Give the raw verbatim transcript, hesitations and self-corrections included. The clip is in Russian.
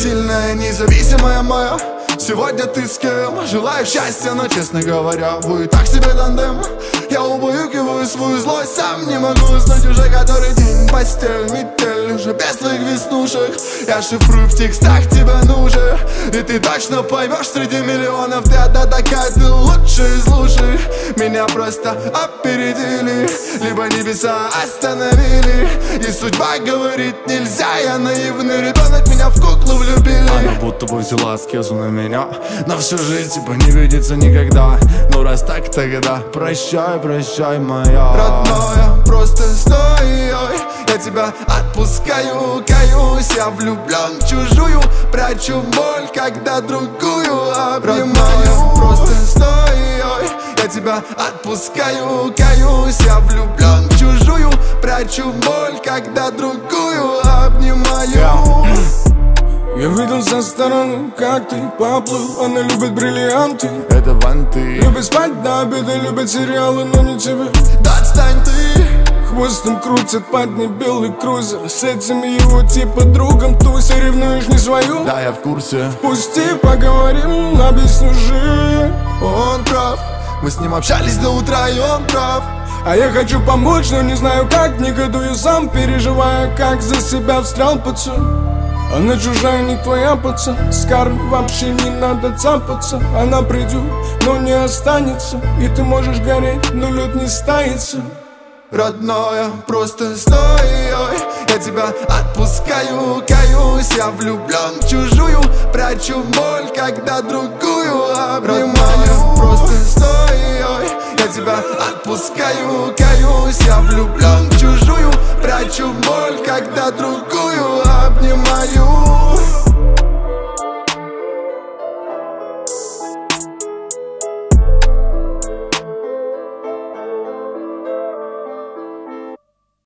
сильная, независимая моя. Сегодня ты с кем? Желаю счастья, но, честно говоря, вы так себе тандем. Я убаюкиваю свою злость, сам не могу уснуть уже который день. Постель, метель, уже без твоих веснушек. Я шифрую в текстах, тебе нужен. И ты точно поймешь, среди миллионов ты одна такая, ты лучшая из лучших. Меня просто опередили, либо небеса остановили. И судьба говорит нельзя, я наивный ребенок, меня в куклу влюбили. Она будто бы взяла аскезу на меня, на всю жизнь типа не видится никогда. Ну раз так, тогда прощай, прощай, моя родная, просто стой, я тебя отпускаю, каюсь. Я влюблен в чужую, прячу боль, когда другую обнимаю. Родная, просто стой, я тебя отпускаю, каюсь. Я влюблен в чужую, прячу боль, когда другую обнимаю. Я видел со стороны, как ты поплыл. Она любит бриллианты, это ванты. Любит спать до обеда, любит сериалы, но не тебе. Да отстань ты. Хвостом крутит под ней белый крузер. С этим его типа другом туся. Ревнуешь не свою? Да, я в курсе. Пусти, поговорим, объясню же. Он прав, мы с ним общались до утра, и он прав. А я хочу помочь, но не знаю как. Негодую сам, переживая, как за себя встрял пацан. Она чужая, не твоя, пацан. С кармой вообще не надо цапаться. Она придет, но не останется. И ты можешь гореть, но лед не стается. Родная, просто стой, я тебя отпускаю, каюсь. Я влюблен в чужую, прячу боль, когда другую обнимаю. Родная, просто стой, я тебя отпускаю, каюсь. Я влюблен в чужую, прячу боль, когда другую